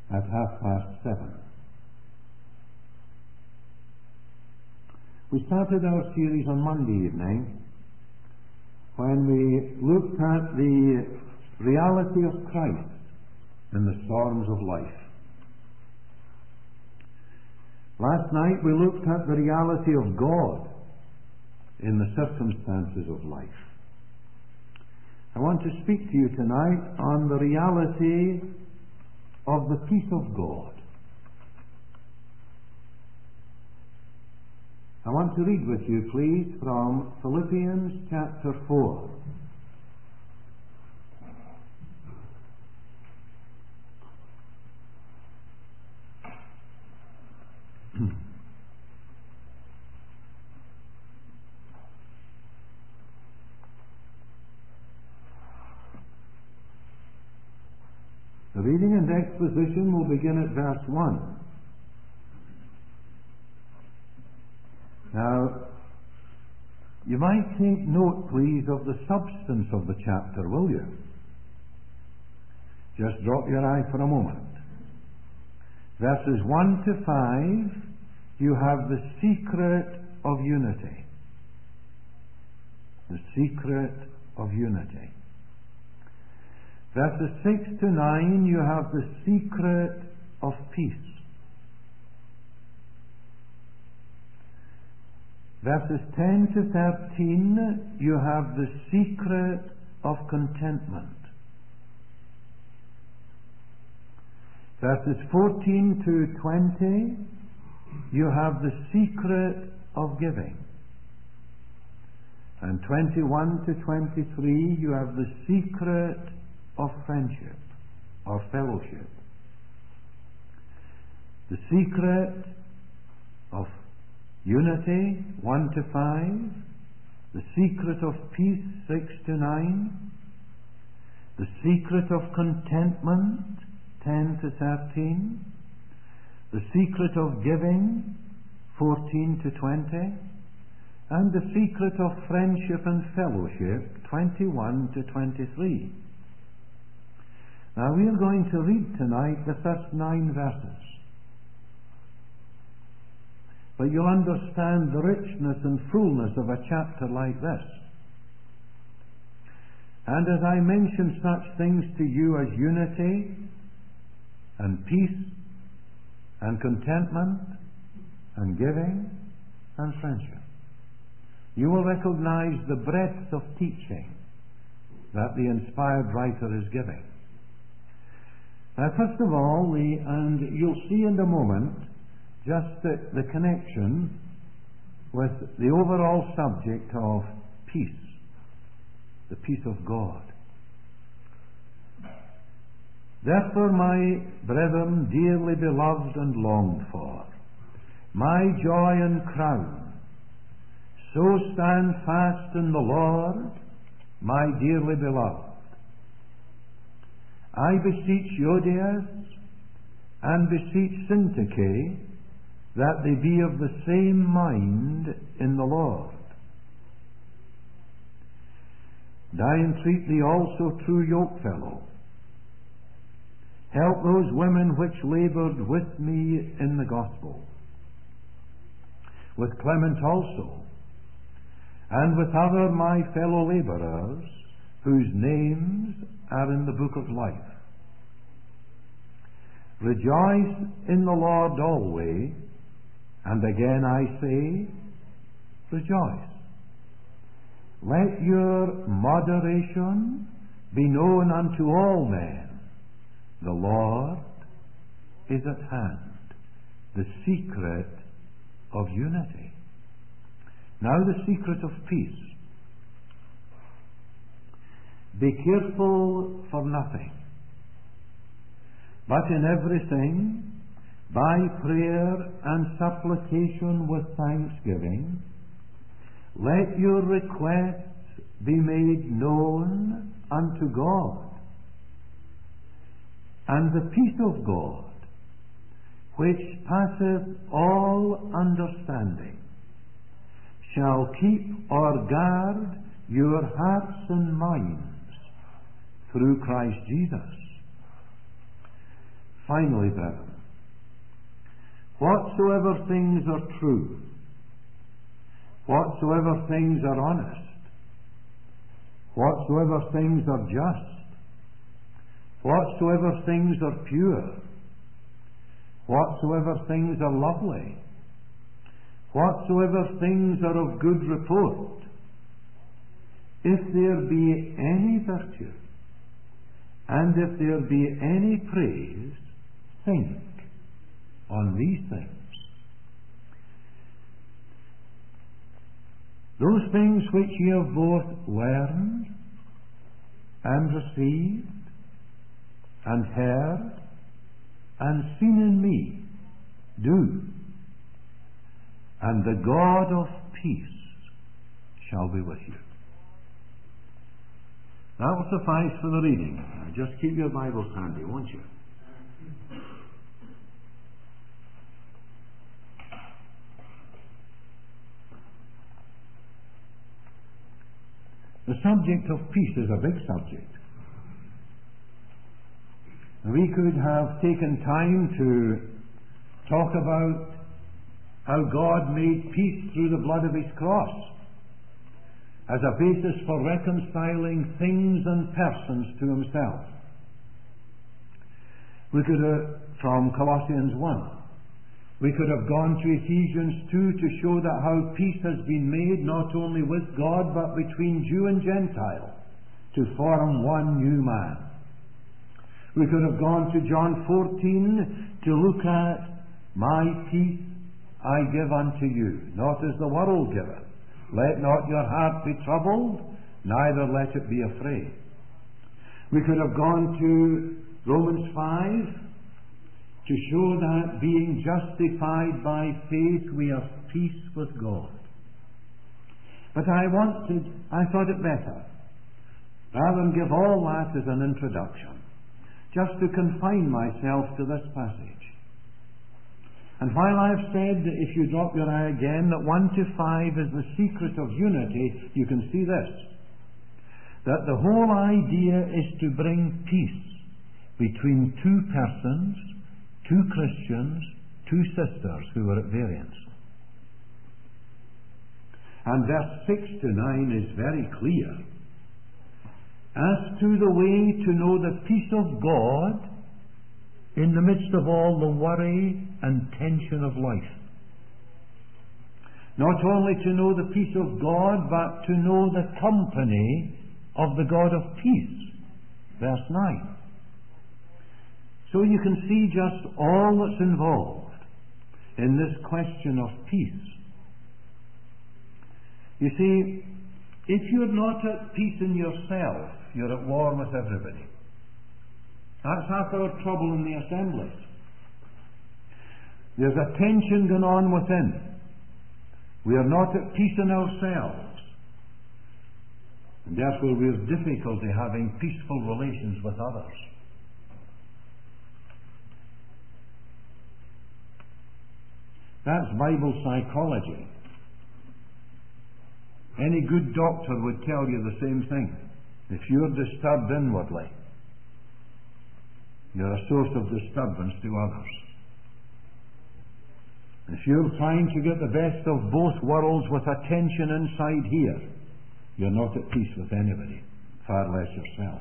at 7:30. We started our series on Monday evening when we looked at the reality of Christ in the storms of life. Last night we looked at the reality of God in the circumstances of life. I want to speak to you tonight on the reality of the peace of God. I want to read with you, please, from Philippians chapter 4. The reading and exposition will begin at verse 1. Now, you might take note, please, of the substance of the chapter, will you? Just drop your eye for a moment. Verses 1 to 5, you have the secret of unity. The secret of unity. Verses 6 to 9, you have the secret of peace. Verses 10 to 13, you have the secret of contentment. Verses 14 to 20, you have the secret of giving. And 21 to 23, you have the secret of friendship or fellowship. The secret of unity, 1 to 5. The secret of peace, 6 to 9. The secret of contentment, 10 to 13. The secret of giving, 14 to 20. And the secret of friendship and fellowship, 21 to 23. Now we are going to read tonight the first 9 verses. But you'll understand the richness and fullness of a chapter like this. And as I mention such things to you as unity and peace and contentment and giving and friendship, you will recognize the breadth of teaching that the inspired writer is giving. Now, first of all, and you'll see in a moment, just the connection with the overall subject of peace, the peace of God. Therefore, my brethren, dearly beloved and longed for, my joy and crown, so stand fast in the Lord, my dearly beloved. I beseech Euodias and beseech Syntyche that they be of the same mind in the Lord. And I entreat thee also, true yokefellow, help those women which laboured with me in the gospel, with Clement also, and with other my fellow labourers, whose names are in the book of life. Rejoice in the Lord always, and again I say, rejoice. Let your moderation be known unto all men. The Lord is at hand. The secret of unity. Now the secret of peace. Be careful for nothing, but in everything, by prayer and supplication with thanksgiving, let your requests be made known unto God. And the peace of God, which passeth all understanding, shall keep or guard your hearts and minds through Christ Jesus. Finally, brethren, whatsoever things are true, whatsoever things are honest, whatsoever things are just, whatsoever things are pure, whatsoever things are lovely, whatsoever things are of good report, if there be any virtue, and if there be any praise, think on these things. Those things which ye have both learned and received and heard and seen in me, do, and the God of peace shall be with you. That will suffice for the reading. Just keep your Bibles handy, won't you? The subject of peace is a big subject. We could have taken time to talk about how God made peace through the blood of His cross as a basis for reconciling things and persons to Himself. We could have, from Colossians 1, we could have gone to Ephesians 2 to show that how peace has been made not only with God but between Jew and Gentile to form one new man. We could have gone to John 14 to look at, my peace I give unto you, not as the world giveth. Let not your heart be troubled, neither let it be afraid. We could have gone to Romans 5 to show that being justified by faith we have peace with God. But I thought it better, rather than give all that as an introduction, just to confine myself to this passage. And while I've said that if you drop your eye again that 1 to 5 is the secret of unity, you can see this, that the whole idea is to bring peace between two persons, two Christians, two sisters who are at variance. And verse 6 to 9 is very clear as to the way to know the peace of God in the midst of all the worry and tension of life. Not only to know the peace of God, but to know the company of the God of peace. Verse 9. So you can see just all that's involved in this question of peace. You see, if you're not at peace in yourself, you're at war with everybody. That's half our trouble in the assemblies. There's a tension going on within. We are not at peace in ourselves. And therefore we have difficulty having peaceful relations with others. That's Bible psychology. Any good doctor would tell you the same thing. If you're disturbed inwardly, you're a source of disturbance to others. If you're trying to get the best of both worlds with a tension inside here, you're not at peace with anybody, far less yourself.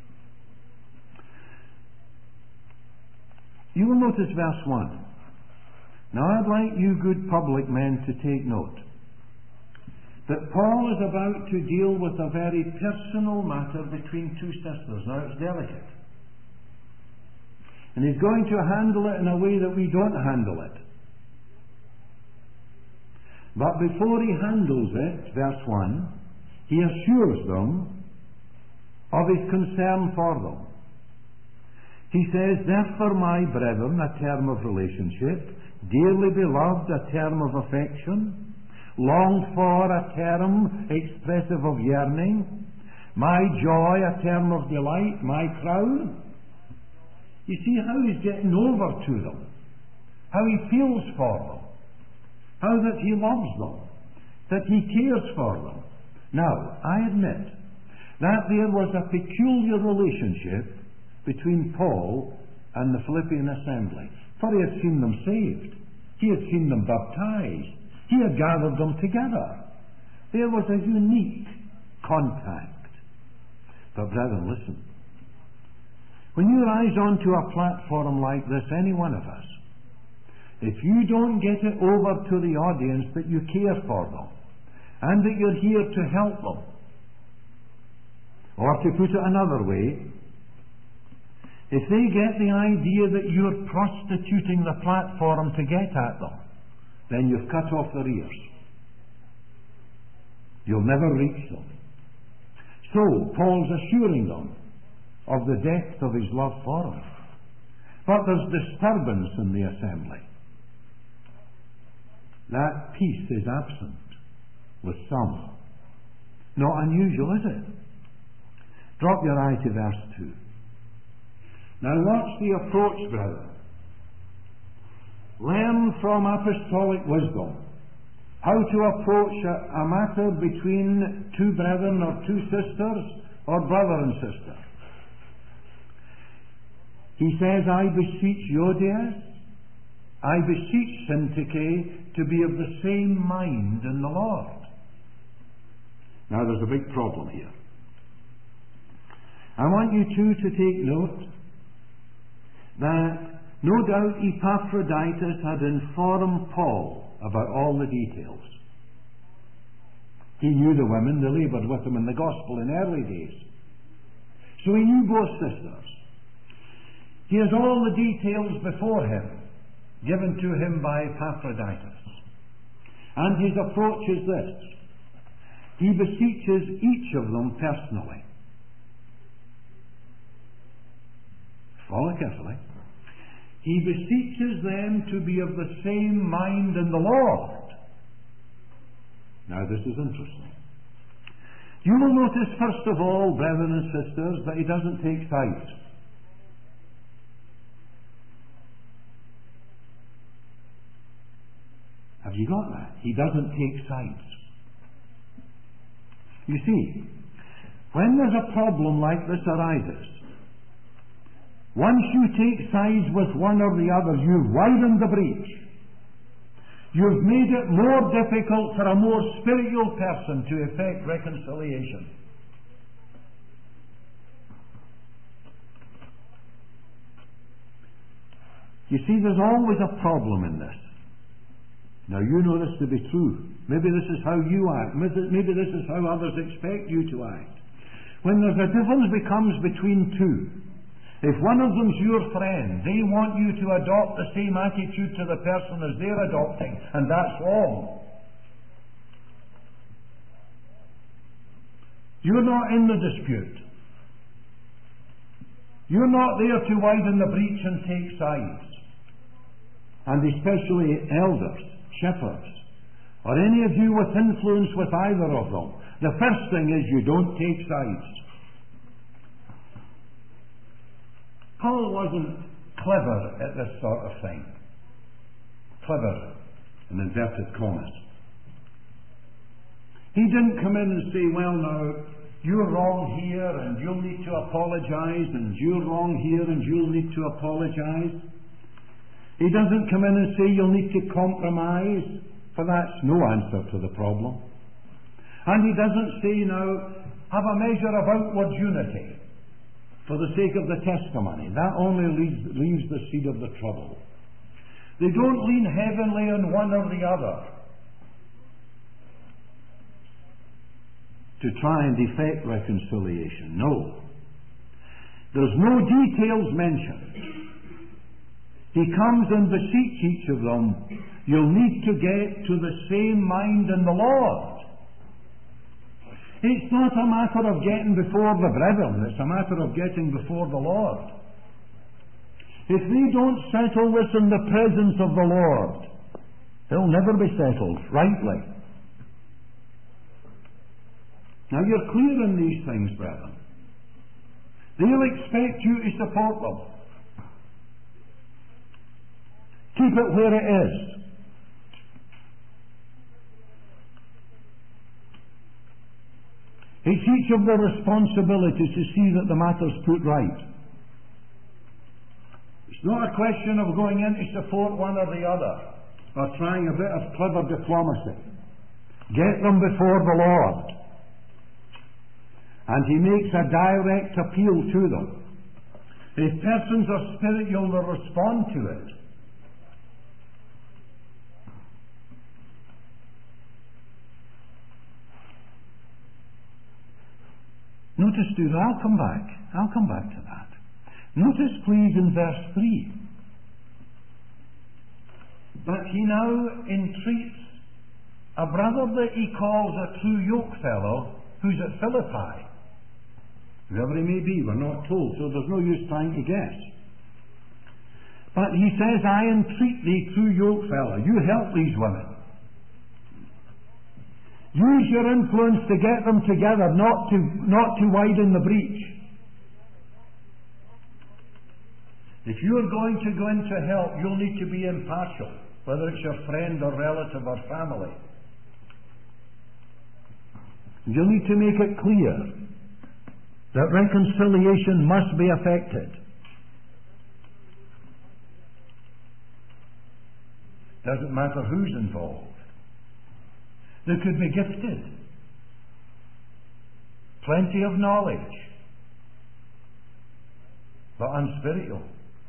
You will notice verse 1. Now I'd like you good public men to take note that Paul is about to deal with a very personal matter between two sisters. Now it's delicate. And he's going to handle it in a way that we don't handle it. But before he handles it, verse 1, he assures them of his concern for them. He says, therefore, my brethren, a term of relationship, dearly beloved, a term of affection, longed for, a term expressive of yearning, my joy, a term of delight, my crown. You see how he's getting over to them, how he feels for them, how that he loves them, that he cares for them. Now, I admit that there was a peculiar relationship between Paul and the Philippian assembly, for he had seen them saved. He had seen them baptized. He had gathered them together. There was a unique contact. But brethren, listen. When you rise onto a platform like this, any one of us, if you don't get it over to the audience that you care for them, and that you're here to help them, or to put it another way, if they get the idea that you're prostituting the platform to get at them, then you've cut off their ears. You'll never reach them. So, Paul's assuring them of the depth of his love for them. But there's disturbance in the assembly. That peace is absent with some. Not unusual, is it? Drop your eye to verse 2. Now watch the approach, brethren. Learn from apostolic wisdom how to approach a matter between two brethren or two sisters or brother and sister. He says, I beseech Euodias, I beseech Syntyche to be of the same mind in the Lord. Now there's a big problem here. I want you two to take note that no doubt Epaphroditus had informed Paul about all the details. He knew the women, they laboured with him in the gospel in early days. So he knew both sisters. He has all the details before him, given to him by Epaphroditus. And his approach is this. He beseeches each of them personally. Follow carefully. He beseeches them to be of the same mind in the Lord. Now this is interesting. You will notice first of all, brethren and sisters, that he doesn't take sides. Have you got that? He doesn't take sides. You see, when there's a problem like this arises, once you take sides with one or the other, you've widened the breach. You've made it more difficult for a more spiritual person to effect reconciliation. You see, there's always a problem in this. Now, you know this to be true. Maybe this is how you act. Maybe this is how others expect you to act. When there's a difference becomes between two, if one of them's your friend, they want you to adopt the same attitude to the person as they're adopting, and that's wrong. You're not in the dispute. You're not there to widen the breach and take sides. And especially elders, shepherds, or any of you with influence with either of them. The first thing is you don't take sides. Paul wasn't clever at this sort of thing. Clever, in inverted commas. He didn't come in and say, well now, you're wrong here and you'll need to apologize, and you're wrong here and you'll need to apologize. He doesn't come in and say you'll need to compromise, for that's no answer to the problem. And he doesn't say now, have a measure of outward unity for the sake of the testimony. That only leaves the seed of the trouble. They don't lean heavily on one or the other to try and effect reconciliation. No. There's no details mentioned. He comes and beseech each of them, you'll need to get to the same mind in the Lord. It's not a matter of getting before the brethren, it's a matter of getting before the Lord. If they don't settle this in the presence of the Lord, they'll never be settled rightly. Now you're clear in these things, brethren. They'll expect you to support them. Keep it where it is. It's each of their responsibility to see that the matter's put right. It's not a question of going in to support one or the other, or trying a bit of clever diplomacy. Get them before the Lord. And He makes a direct appeal to them. If persons are spiritual, they'll respond to it. Notice, too, I'll come back to that. Notice, please, in verse 3. But he now entreats a brother that he calls a true yokefellow who's at Philippi. Whoever he may be, we're not told, so there's no use trying to guess. But he says, I entreat thee, true yokefellow, you help these women. Use your influence to get them together, not to widen the breach. If you're going to go in to help, you'll need to be impartial, whether it's your friend or relative or family. You'll need to make it clear that reconciliation must be effected. Doesn't matter who's involved. They could be gifted, plenty of knowledge, but unspiritual.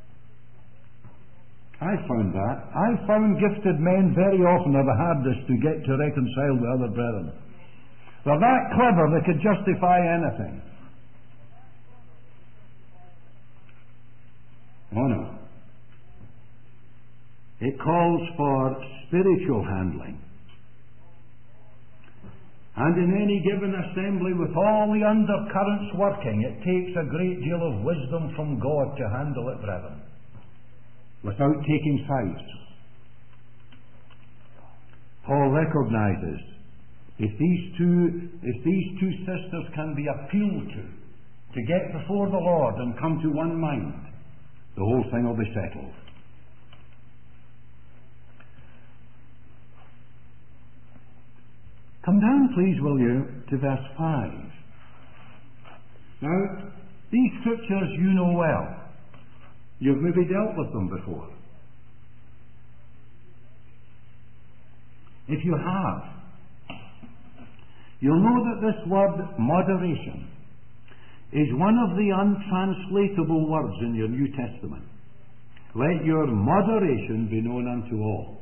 I found that. I found gifted men very often are the hardest to get to reconcile with other brethren. They're that clever they could justify anything. Oh no. It calls for spiritual handling. And in any given assembly, with all the undercurrents working, it takes a great deal of wisdom from God to handle it, brethren, without taking sides. Paul recognizes if these two sisters can be appealed to get before the Lord and come to one mind, the whole thing will be settled. Come down, please, will you, to verse 5. Now, these scriptures you know well. You've maybe dealt with them before. If you have, you'll know that this word moderation is one of the untranslatable words in your New Testament. Let your moderation be known unto all.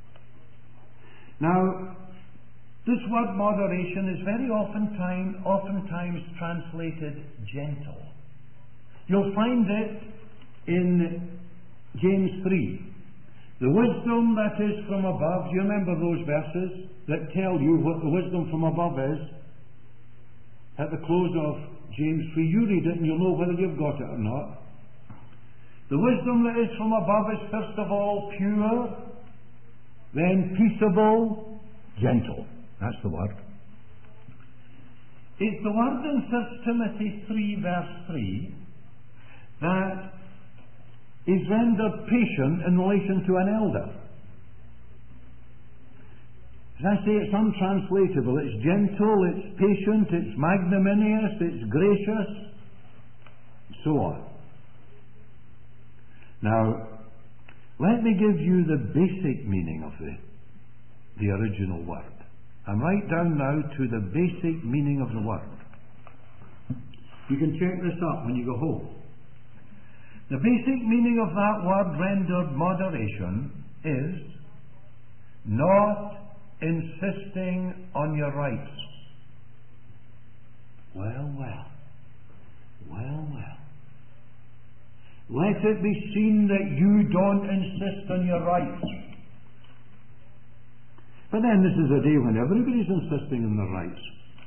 Now, this word moderation is very oftentimes translated gentle. You'll find it in James 3. The wisdom that is from above. Do you remember those verses that tell you what the wisdom from above is? At the close of James 3, you read it and you'll know whether you've got it or not. The wisdom that is from above is first of all pure, then peaceable, gentle. That's the word. It's the word in 1 Timothy 3 verse 3 that is rendered patient in relation to an elder. As I say, it's untranslatable. It's gentle, it's patient, it's magnanimous, it's gracious, and so on. Now, let me give you the basic meaning of the original word. I'm right down now to the basic meaning of the word. You can check this up when you go home. The basic meaning of that word rendered moderation is not insisting on your rights. Well. Let it be seen that you don't insist on your rights. But then this is a day when everybody's insisting on their rights.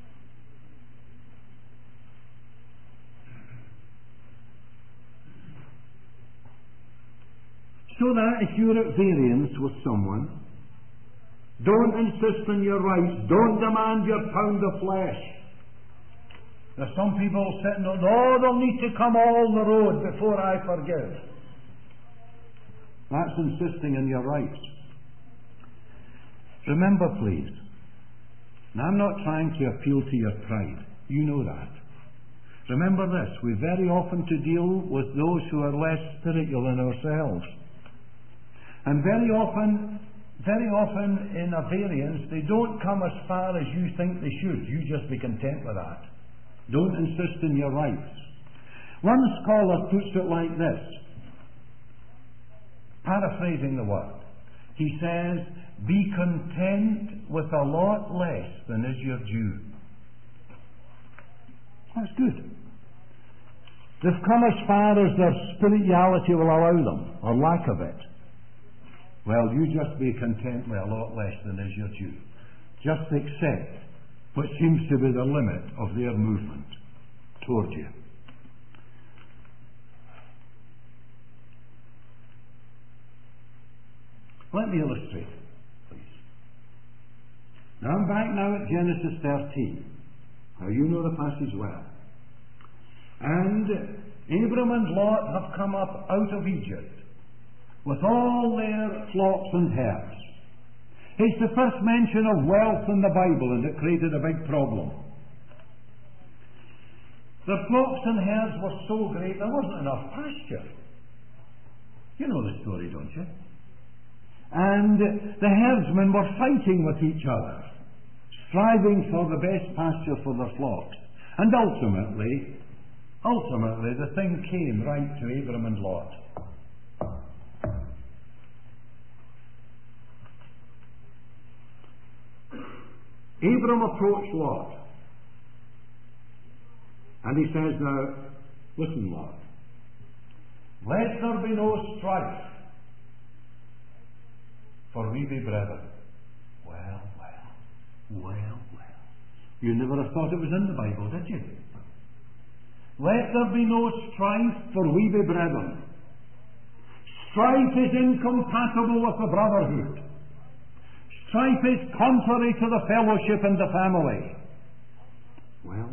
So that if you're at variance with someone, don't insist on your rights. Don't demand your pound of flesh. There's some people sitting on, they'll need to come all the road before I forgive. That's insisting on your rights. Remember, please, and I'm not trying to appeal to your pride. You know that. Remember this, we very often to deal with those who are less spiritual than ourselves. And very often in a variance, they don't come as far as you think they should. You just be content with that. Don't insist on your rights. One scholar puts it like this, paraphrasing the word. He says, be content with a lot less than is your due. That's good. They've come as far as their spirituality will allow them, or lack of it. Well, you just be content with a lot less than is your due. Just accept what seems to be the limit of their movement toward you. Let me illustrate it, please. Now I'm back now at Genesis 13. Now you know the passage well. And Abram and Lot have come up out of Egypt with all their flocks and herds. It's the first mention of wealth in the Bible, and it created a big problem. Their flocks and herds were so great there wasn't enough pasture. You know the story, don't you? And the herdsmen were fighting with each other, striving for the best pasture for their flocks. And ultimately, the thing came right to Abram and Lot. Abram approached Lot, and he says, now, listen, Lot, let there be no strife, for we be brethren. Well. You never have thought it was in the Bible, did you? Let there be no strife, for we be brethren. Strife is incompatible with the brotherhood. Strife is contrary to the fellowship in the family. Well.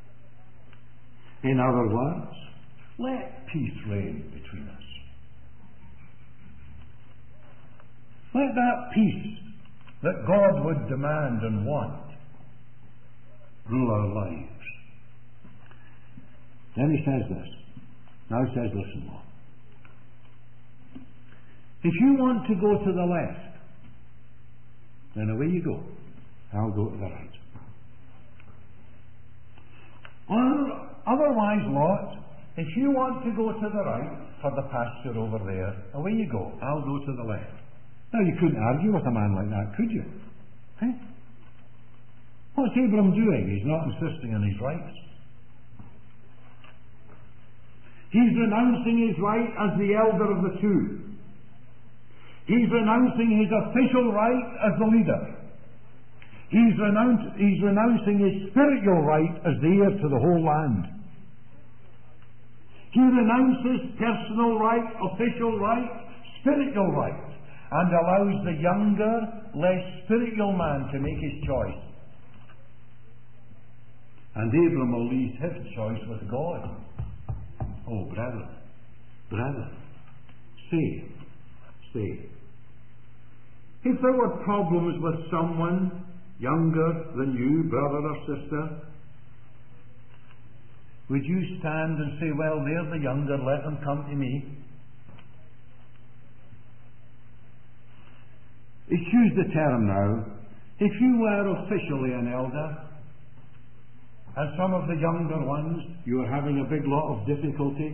In other words, let peace reign between us. Let that peace that God would demand and want rule our lives. Then he says this. Now he says, listen, Lord. If you want to go to the left, then away you go. I'll go to the right. Or otherwise, Lot, if you want to go to the right for the pasture over there, away you go. I'll go to the left. Now, you couldn't argue with a man like that, could you? Eh? What's Abram doing? He's not insisting on his rights. He's renouncing his right as the elder of the two. He's renouncing his official right as the leader. He's renouncing his spiritual right as the heir to the whole land. He renounces personal right, official right, spiritual right, and allows the younger, less spiritual man to make his choice. And Abram will leave his choice with God. Oh, brother, say. If there were problems with someone younger than you, brother or sister, would you stand and say, well, they're the younger, let them come to me? Excuse the term now. If you were officially an elder, and some of the younger ones, you are having a big lot of difficulty,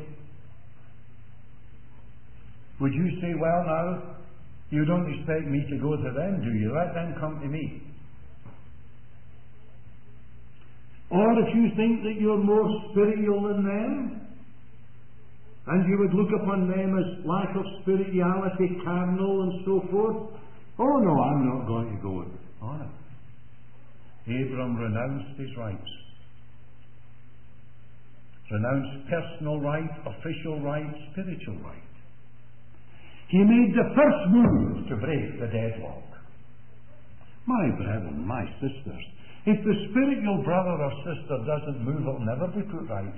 would you say, well now, you don't expect me to go to them, do you? Let them come to me. Or if you think that you're more spiritual than them, and you would look upon them as lack of spirituality, carnal and so forth, oh no, I'm not going to go. Oh no. Abram renounced his rights. Renounced personal right, official right, spiritual right. He made the first move to break the deadlock. My brethren, my sisters, if the spiritual brother or sister doesn't move, it'll never be put right.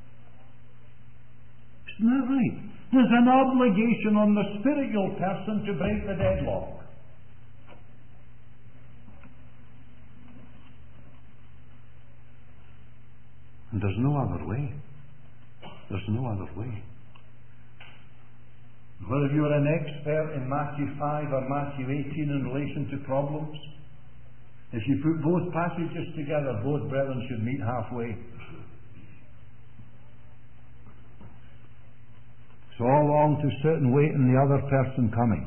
Isn't that right? There's an obligation on the spiritual person to break the deadlock. And there's no other way. There's no other way. Whether you're an expert in Matthew 5 or Matthew 18 in relation to problems, if you put both passages together, both brethren should meet halfway. So all along to sit and wait on the other person coming.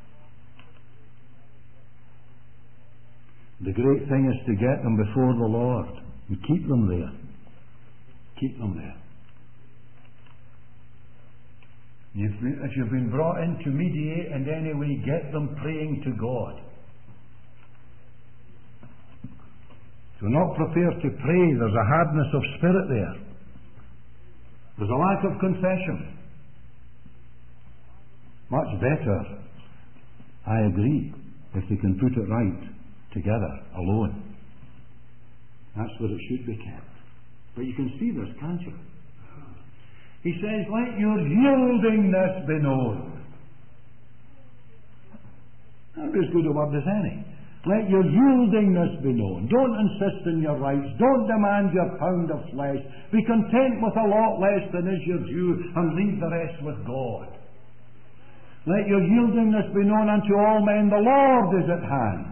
The great thing is to get them before the Lord and keep them there. Keep them there. If you've been brought in to mediate in any way, get them praying to God. If you're not prepared to pray, there's a hardness of spirit there. There's a lack of confession. Much better, I agree, if they can put it right together, alone. That's where it should be kept. But you can see this, can't you? He says, let your yieldingness be known. That'd be as good a word as any. Let your yieldingness be known. Don't insist on your rights. Don't demand your pound of flesh. Be content with a lot less than is your due and leave the rest with God. Let your yieldingness be known unto all men. The Lord is at hand.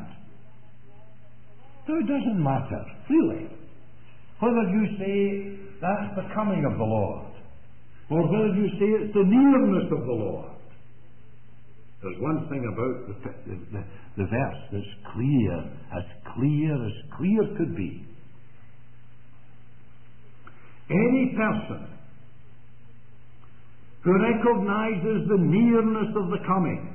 So it doesn't matter, really, whether you say that's the coming of the Lord, or whether you say it's the nearness of the Lord. There's one thing about the verse that's clear could be. Any person who recognizes the nearness of the coming,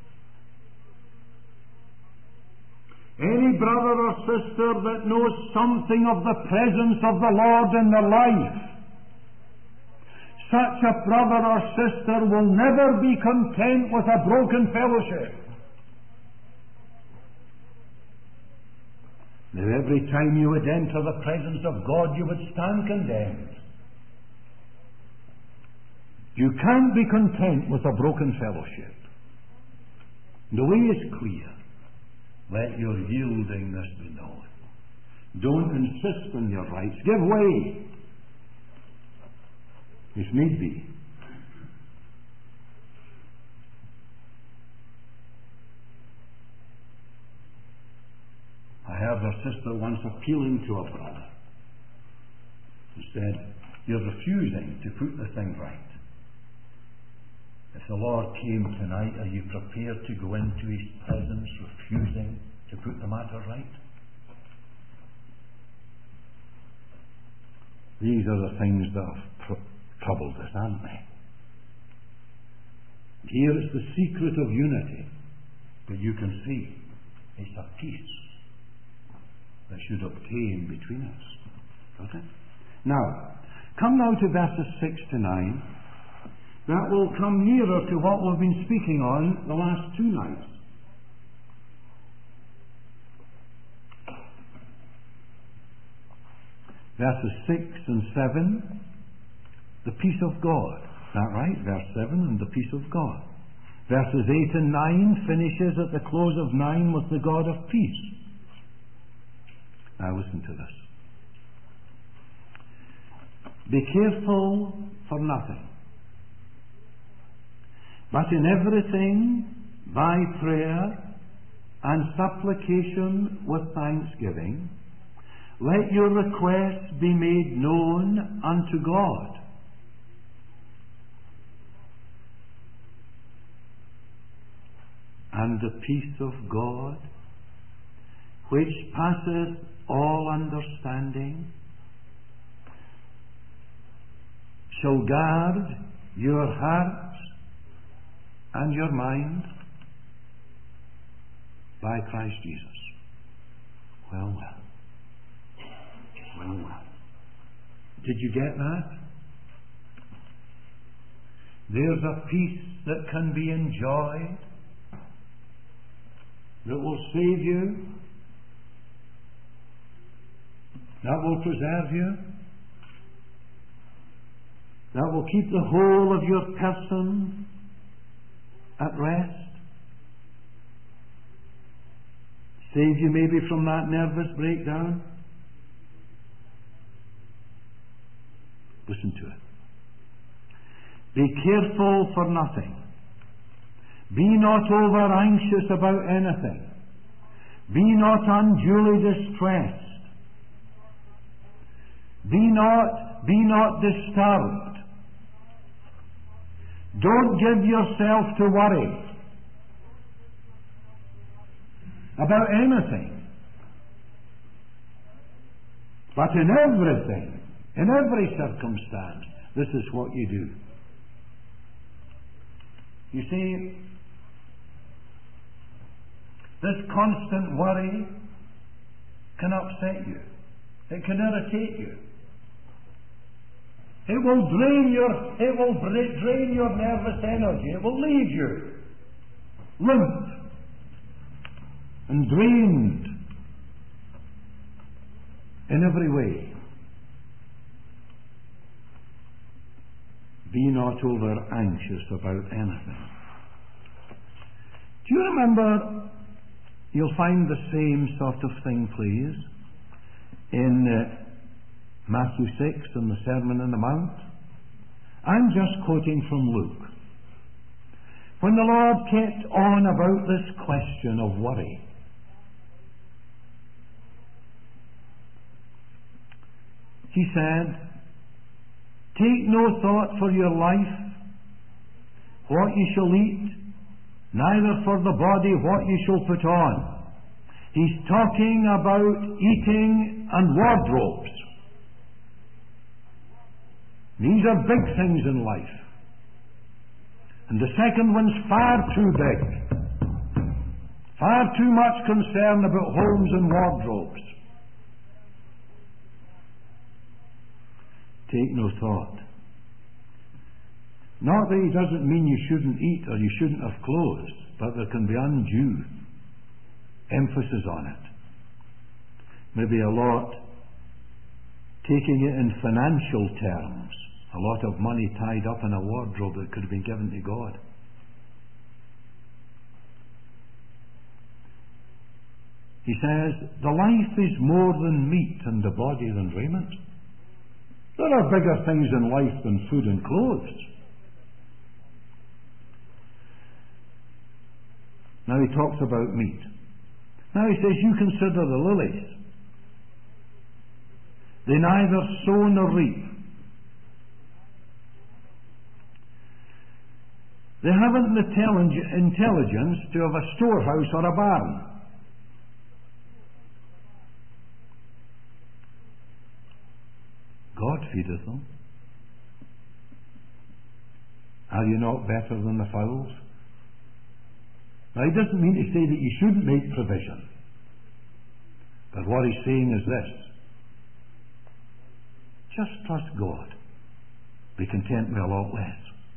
any brother or sister that knows something of the presence of the Lord in their life, such a brother or sister will never be content with a broken fellowship. Now, every time you would enter the presence of God, you would stand condemned. You can't be content with a broken fellowship. The way is clear. Let your yieldingness be known. Don't insist on your rights. Give way, if need be. I heard a sister once appealing to a brother who said, you're refusing to put the thing right. If the Lord came tonight, are you prepared to go into His presence refusing to put the matter right? These are the things that have troubled us, aren't they? Here is the secret of unity, but you can see it's a peace that should obtain between us. Got it? Now, come now to verses 6 to 9. That will come nearer to what we've been speaking on the last two nights. Verses 6 and 7, the peace of God. Is that right? Verse 7, and the peace of God. Verses 8 and 9 finishes at the close of 9 with the God of peace. Now listen to this. Be careful for nothing, but in everything, by prayer and supplication with thanksgiving, let your requests be made known unto God. And the peace of God, which passeth all understanding, shall guard your heart and your mind by Christ Jesus. Well. Did you get that? There's a peace that can be enjoyed, that will save you, that will preserve you, that will keep the whole of your person at rest, save you maybe from that nervous breakdown. Listen to it. Be careful for nothing. Be not over anxious about anything. Be not unduly distressed. Be not disturbed. Don't give yourself to worry about anything. But in everything, in every circumstance, this is what you do. You see, this constant worry can upset you. It can irritate you. It will drain your nervous energy. It will leave you limp and drained in every way. Be not over anxious about anything. Do you remember? You'll find the same sort of thing, please, in Matthew 6 and the Sermon on the Mount. I'm just quoting from Luke. When the Lord kept on about this question of worry, He said, take no thought for your life, what you shall eat, neither for the body what you shall put on. He's talking about eating and wardrobes. These are big things in life. And the second one's far too big. Far too much concern about homes and wardrobes. Take no thought. Not that he doesn't mean you shouldn't eat or you shouldn't have clothes, but there can be undue emphasis on it. Maybe a lot, taking it in financial terms, a lot of money tied up in a wardrobe that could have been given to God. He says, the life is more than meat and the body than raiment. There are bigger things in life than food and clothes. Now he talks about meat. Now he says, you consider the lilies. They neither sow nor reap. They haven't the intelligence to have a storehouse or a barn. God feedeth them. Are you not better than the fowls? Now, he doesn't mean to say that you shouldn't make provision. But what he's saying is this. Just trust God. Be content with a lot less.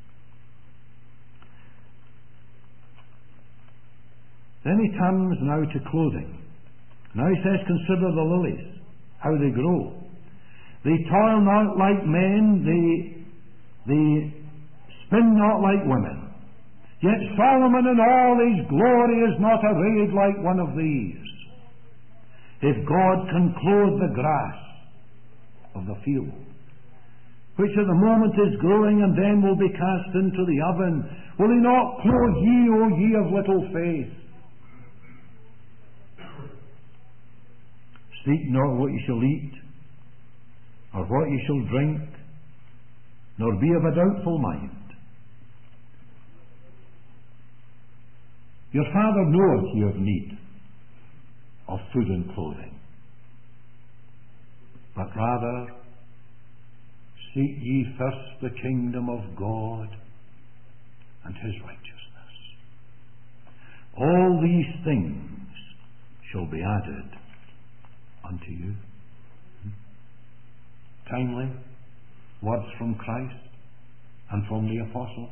Then he turns now to clothing. Now he says, consider the lilies, how they grow. They toil not like men, they spin not like women. Yet Solomon in all his glory is not arrayed like one of these. If God can clothe the grass of the field, which at the moment is growing and then will be cast into the oven, will he not clothe ye, O ye of little faith? Seek not what ye shall eat, or what ye shall drink, nor be of a doubtful mind. Your Father knoweth ye have need of food and clothing. But rather, seek ye first the kingdom of God and His righteousness. All these things shall be added unto you. Timely words from Christ and from the Apostle.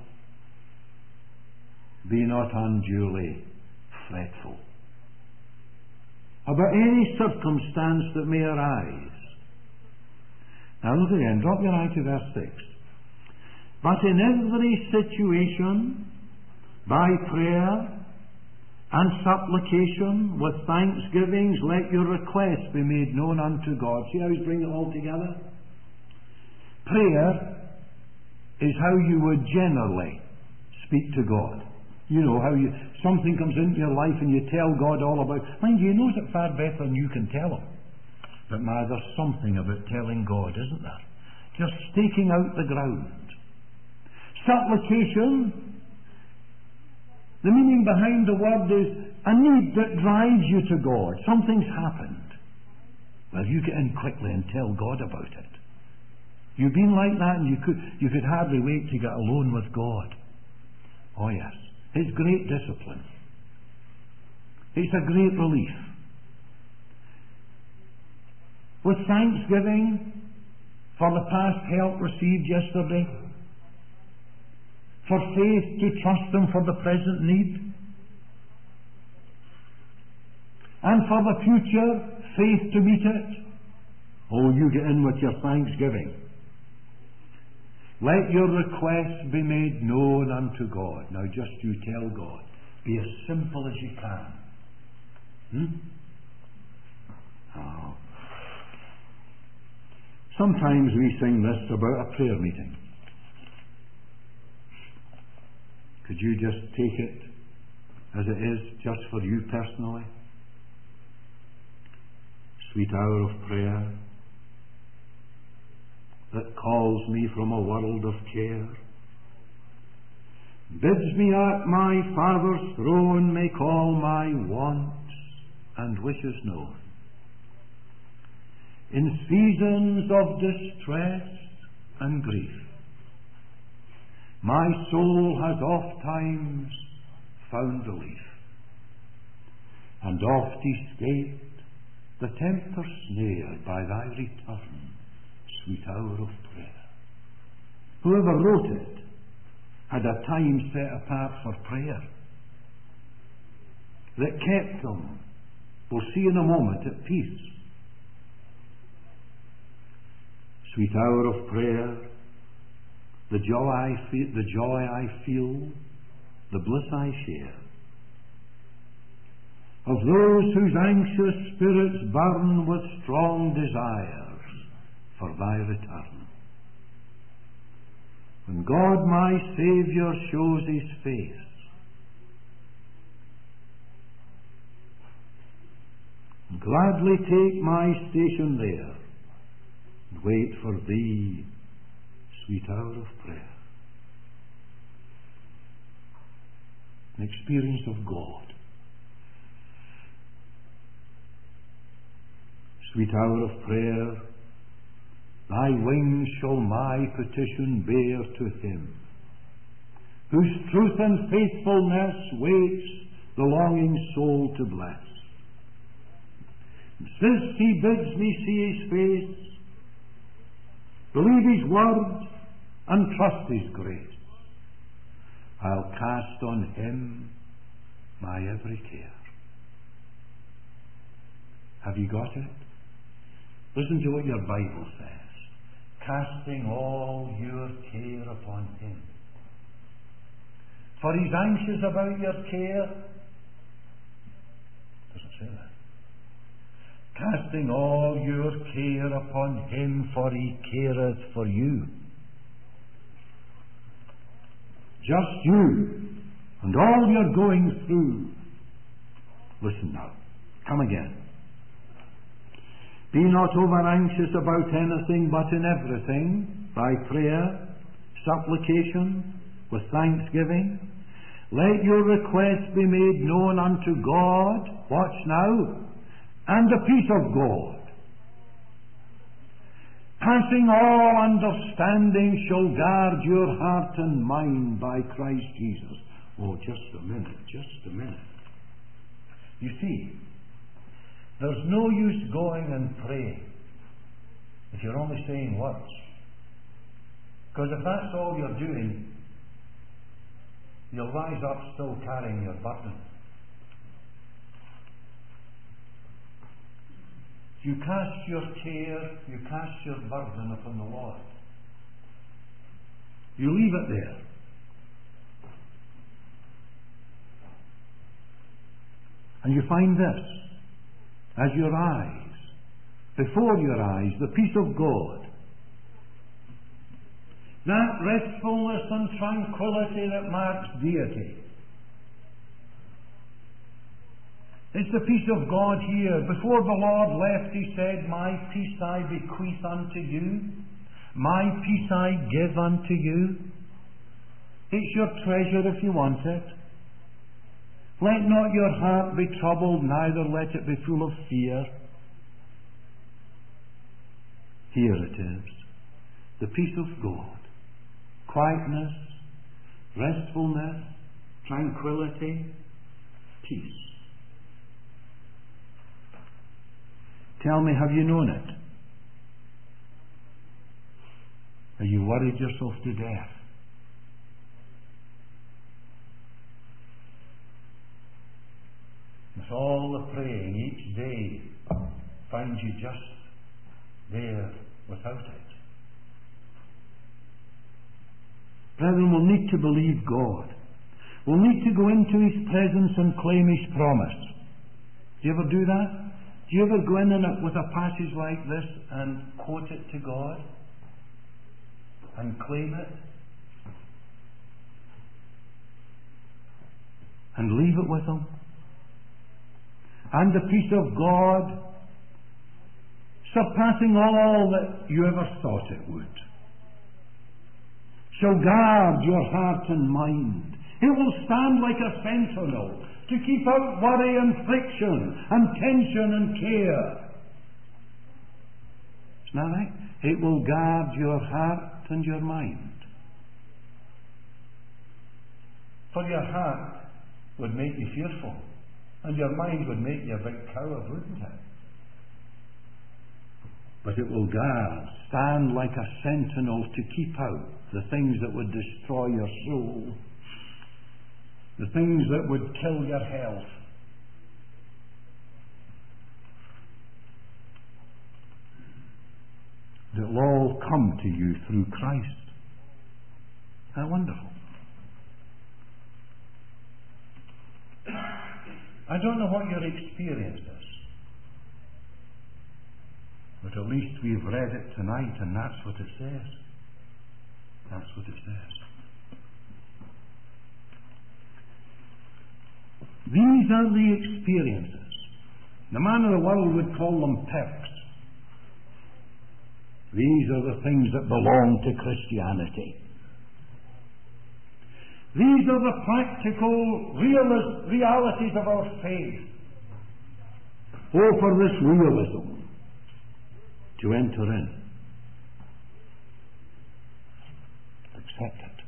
Be not unduly fretful about any circumstance that may arise. Now look again, drop your eye to verse 6. But in every situation, by prayer and supplication, with thanksgivings, let your requests be made known unto God. See how he's bringing it all together? Prayer is how you would generally speak to God. You know, how something comes into your life and you tell God all about it. Mind you, He knows it far better than you can tell Him. But there's something about telling God, isn't there? Just staking out the ground. Supplication, the meaning behind the word is a need that drives you to God. Something's happened. Well, you get in quickly and tell God about it. You've been like that and you could hardly wait to get alone with God. Oh yes, it's great discipline. It's a great relief. With thanksgiving for the past help received yesterday, for faith to trust Him for the present need, and for the future, faith to meet it. Oh, you get in with your thanksgiving. Let your requests be made known unto God. Now just you tell God. Be as simple as you can. Oh. Sometimes we sing this about a prayer meeting. Could you just take it as it is, just for you personally? Sweet hour of prayer that calls me from a world of care, bids me at my Father's throne make all my wants and wishes known. In seasons of distress and grief, my soul has oft times found relief, and oft escaped the tempter's snare by thy return, sweet hour of prayer. Whoever wrote it had a time set apart for prayer that kept them, we'll see in a moment, at peace. Sweet hour of prayer, the joy I feel, the bliss I share, of those whose anxious spirits burn with strong desires for thy return. When God my Saviour shows His face, gladly take my station there, and wait for thee, sweet hour of prayer. An experience of God. Sweet hour of prayer, thy wings shall my petition bear to Him, whose truth and faithfulness waits the longing soul to bless. Since He bids me see His face, believe His word and trust His grace, I'll cast on Him my every care. Have you got it? Listen to what your Bible says. Casting all your care upon Him. For He's anxious about your care. Doesn't say that. Casting all your care upon Him, for He careth for you. Just you and all you're going through. Listen now. Come again. Be not over anxious about anything, but in everything, by prayer, supplication, with thanksgiving, let your requests be made known unto God. Watch now. And the peace of God, passing all understanding, shall guard your heart and mind by Christ Jesus. Oh, just a minute. You see, there's no use going and praying if you're only saying words. Because if that's all you're doing, you'll rise up still carrying your burden. You cast your care, you cast your burden upon the Lord. You leave it there. And you find this, as your eyes, before your eyes, the peace of God, That restfulness and tranquility that marks deity. It's the peace of God here. Before the Lord left, He said, "My peace I bequeath unto you. My peace I give unto you." It's your treasure if you want it. Let not your heart be troubled, neither let it be full of fear. Here it is. The peace of God. Quietness, restfulness, tranquility, peace. Tell me, have you known it? Are you worried yourself to death? With all the praying each day finds you just there without it. Brethren, we'll need to believe God. We'll need to go into His presence and claim His promise. Do you ever do that? Do you ever go in with a passage like this and quote it to God? And claim it? And leave it with Him? And the peace of God, surpassing all that you ever thought it would, shall guard your heart and mind. It will stand like a sentinel to keep out worry and friction and tension and care. Isn't that right? It will guard your heart and your mind. For your heart would make you fearful, and your mind would make you a big coward, wouldn't it? But it will guard, stand like a sentinel to keep out the things that would destroy your soul, the things that would kill your health. That will all come to you through Christ. Isn't that wonderful? I don't know what your experience is, but at least we've read it tonight, and that's what it says. That's what it says. These are the experiences. The man of the world would call them perks. These are the things that belong to Christianity. These are the practical realities of our faith. Oh, for this realism to enter in. Accept it.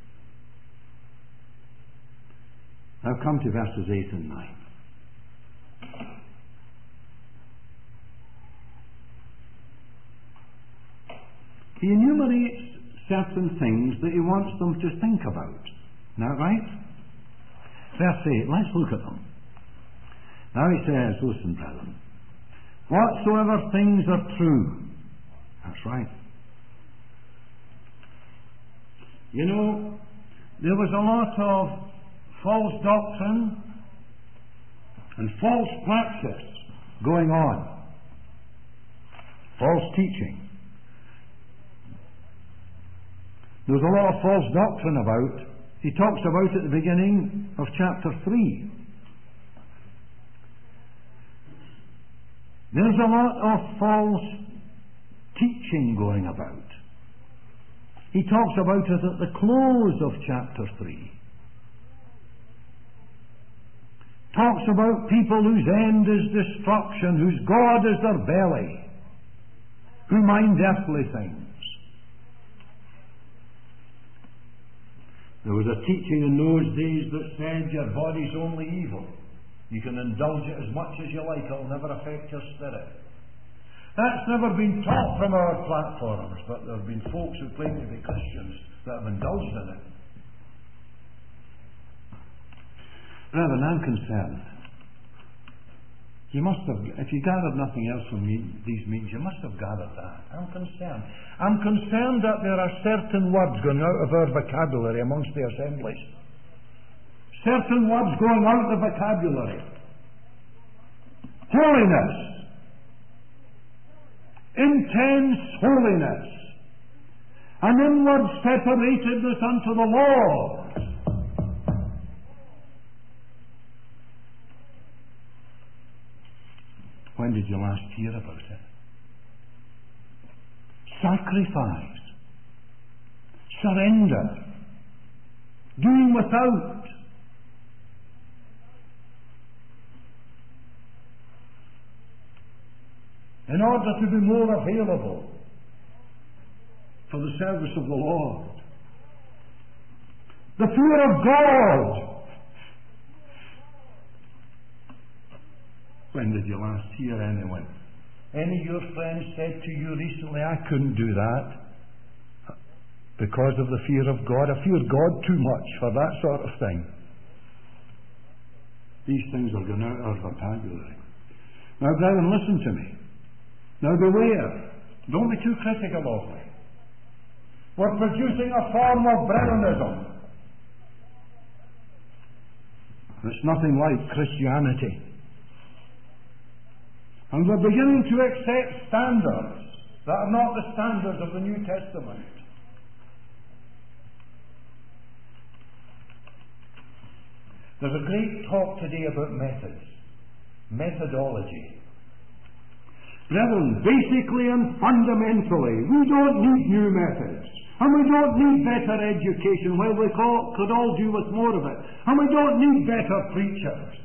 Now come to verses 8 and 9. He enumerates certain things that he wants them to think about. Isn't that right? Verse 8, let's look at them. Now he says, listen, brethren, whatsoever things are true. That's right. You know, there was a lot of false doctrine and false practice going on. False teaching. There was a lot of false doctrine about. He talks about it at the beginning of chapter 3. There's a lot of false teaching going about. He talks about it at the close of chapter 3. Talks about people whose end is destruction, whose God is their belly, who mind earthly things. There was a teaching in those days that said your body's only evil. You can indulge it as much as you like, it'll never affect your spirit. That's never been taught from our platforms, but there have been folks who claim to be Christians that have indulged in it. Brethren, I'm concerned. You must have, if you gathered nothing else from these meetings, you must have gathered that. I'm concerned. I'm concerned that there are certain words going out of our vocabulary amongst the assemblies. Certain words going out of the vocabulary. Holiness. Intense holiness. an inward separatedness unto the Lord. When did you last hear about it? Sacrifice, surrender, doing without. In order to be more available for the service of the Lord. The fear of God. When did you last hear anyone? Any of your friends said to you recently, I couldn't do that because of the fear of God. I fear God too much for that sort of thing. These things are going out of our vocabulary. Now, brethren, listen to me. Now, beware. Don't be too critical of me. We're producing a form of Brennanism. It's nothing like Christianity. And we're beginning to accept standards that are not the standards of the New Testament. There's a great talk today about methods, methodology. Brethren, basically and fundamentally, we don't need new methods. And we don't need better education. Well, we could all do with more of it. And we don't need better preachers.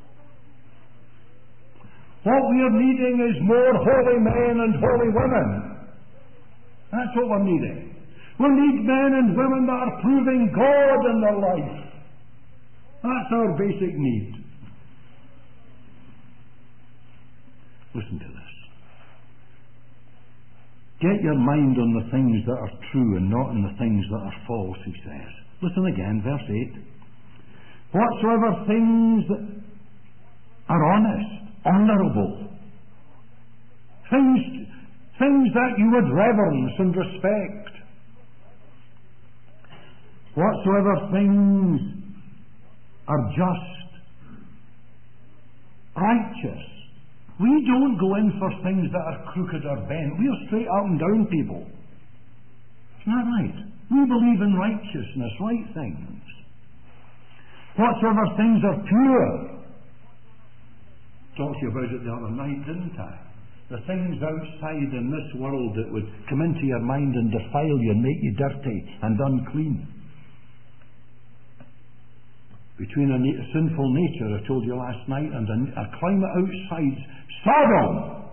What we are needing is more holy men and holy women. That's what we're needing. We need men and women that are proving God in their life. That's our basic need. Listen to this. Get your mind on the things that are true and not on the things that are false, he says. Listen again, verse 8. Whatsoever things are honest, honourable, things that you would reverence and respect, whatsoever things are just, righteous. We don't go in for things that are crooked or bent. We are straight up and down people. Isn't that right? We believe in righteousness, right things. Whatsoever things are pure. Talked to you about it the other night, didn't I? The things outside in this world that would come into your mind and defile you and make you dirty and unclean. Between a sinful nature, I told you last night, and a climate outside Sodom.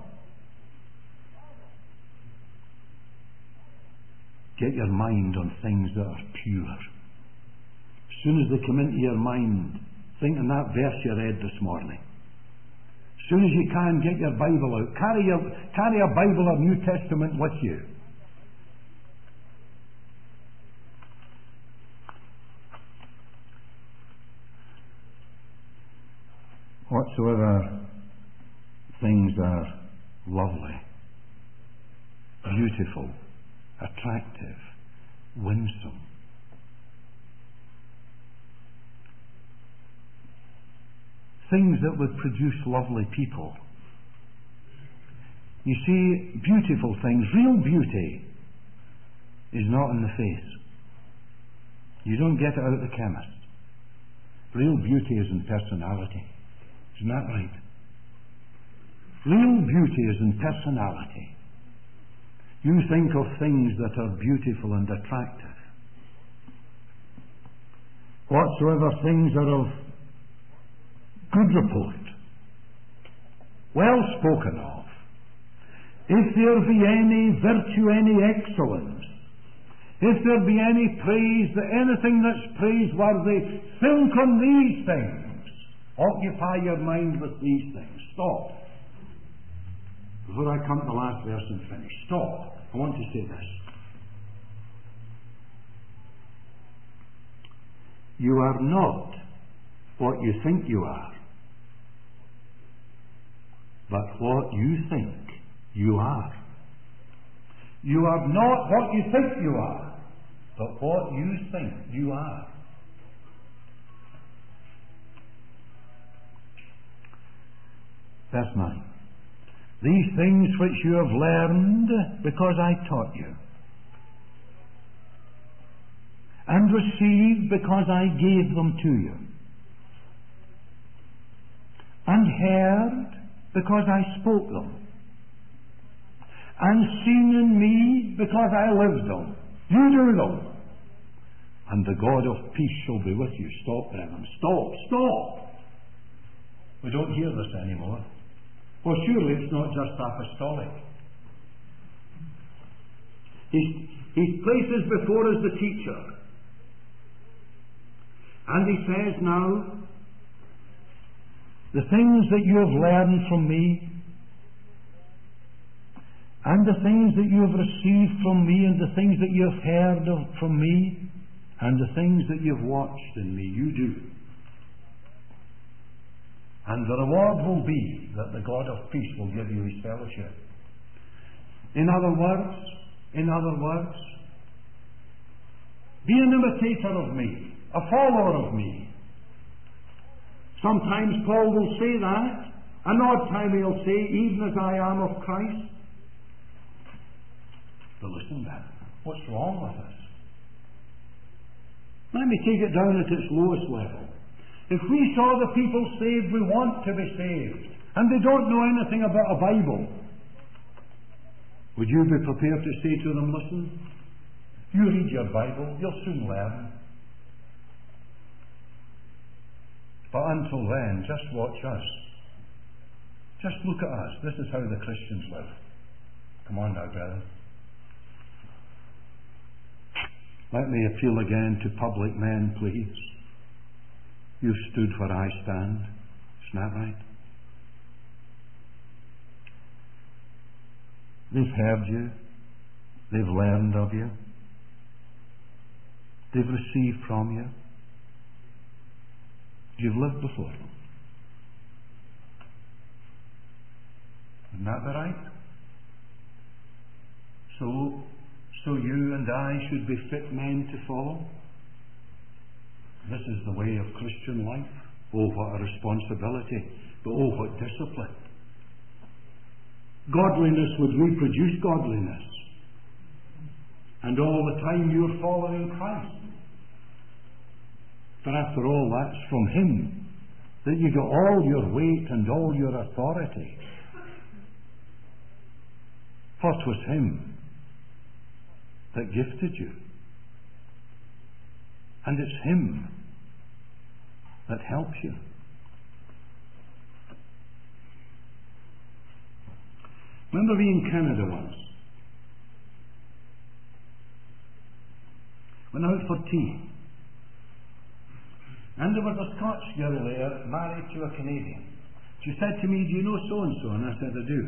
Get your mind on things that are pure. As soon as they come into your mind, think on that verse you read this morning. As soon as you can, get your Bible out. Carry a Bible or New Testament with you. Whatsoever things are lovely, beautiful, attractive, winsome, things that would produce lovely people. You see, beautiful things, real beauty is not in the face. You don't get it out of the chemist. Real beauty is in personality. Isn't that right? Real beauty is in personality. You think of things that are beautiful and attractive. Whatsoever things are of good report, well spoken of, if there be any virtue, any excellence, if there be any praise, anything that's praiseworthy, think on these things. Occupy your mind with these things. Stop. Before I come to the last verse and finish. Stop. I want to say this. You are not what you think you are, but what you think you are. You are not what you think you are, but what you think you are. Verse 9. These things which you have learned because I taught you. and received because I gave them to you, and heard because I spoke them, and seen in me because I lived them. You do them, and the God of peace shall be with you. Stop, Brenham. Stop. We don't hear this anymore. Well, surely it's not just apostolic. He places before us the teacher, and he says now, the things that you have learned from me, and the things that you have received from me, and the things that you have heard from me, and the things that you have watched in me, you do. And the reward will be that the God of peace will give you his fellowship. In other words, be an imitator of me, a follower of me. Sometimes Paul will say that. An odd time he'll say, even as I am of Christ. But listen then, what's wrong with us? Let me take it down at its lowest level. If we saw the people saved, we want to be saved, and they don't know anything about a Bible, would you be prepared to say to them, listen, you read your Bible, you'll soon learn. But until then, just watch us. Just look at us. This is how the Christians live. Come on now, brother. Let me appeal again to public men, please. You've stood where I stand. Isn't that right? They've heard you. They've learned of you. They've received from you. You've lived before them. Isn't that the right? So you and I should be fit men to follow. This is the way of Christian life. Oh, what a responsibility. But oh, what discipline. Godliness would reproduce godliness. And all the time you're following Christ. For after all, that's from him that you get all your weight and all your authority. For 'twas him that gifted you. And it's him that helps you. Remember being in Canada once. Went out for tea. And there was a Scotch girl there, married to a Canadian. She said to me, do you know so-and-so? And I said, I do.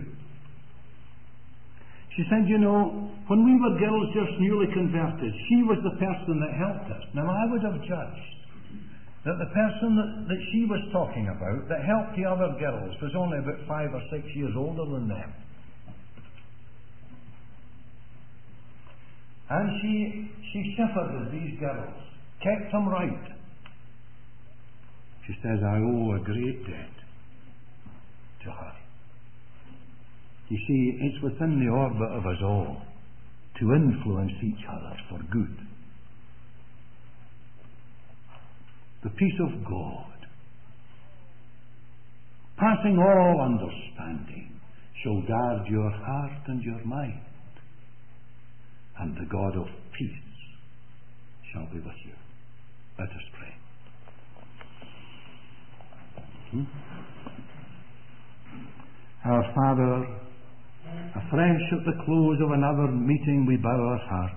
She said, you know, when we were girls just newly converted, she was the person that helped us. Now, I would have judged that the person that she was talking about, that helped the other girls, was only about 5 or 6 years older than them. And she shepherded these girls, kept them right. She says, I owe a great debt to her. You see, it's within the orbit of us all to influence each other for good. The peace of God, passing all understanding, shall guard your heart and your mind, and the God of peace shall be with you. Let us pray. Our Father, afresh at the close of another meeting we bow our hearts.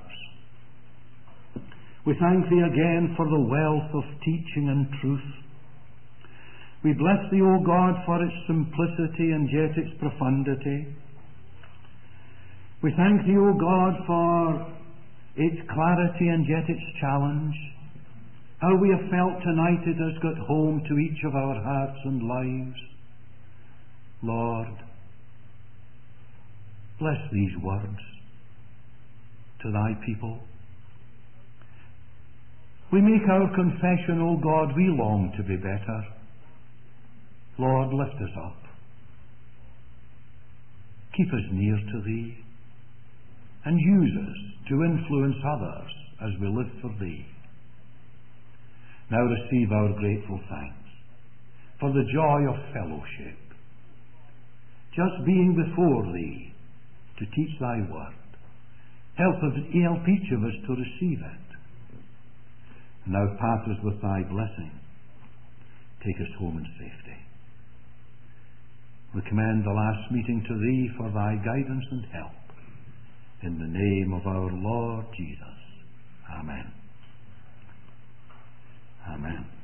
We thank Thee again for the wealth of teaching and truth. We bless Thee, O God, for its simplicity and yet its profundity. We thank Thee, O God, for its clarity and yet its challenge. How we have felt tonight it has got home to each of our hearts and lives. Lord, bless these words to Thy people. We make our confession, O God, we long to be better. Lord, lift us up. Keep us near to Thee, and use us to influence others as we live for Thee. Now receive our grateful thanks for the joy of fellowship, just being before Thee to teach Thy word. Help each of us to receive it. Now pass us with Thy blessing. Take us home in safety. We commend the last meeting to Thee for Thy guidance and help. In the name of our Lord Jesus. Amen. Amen.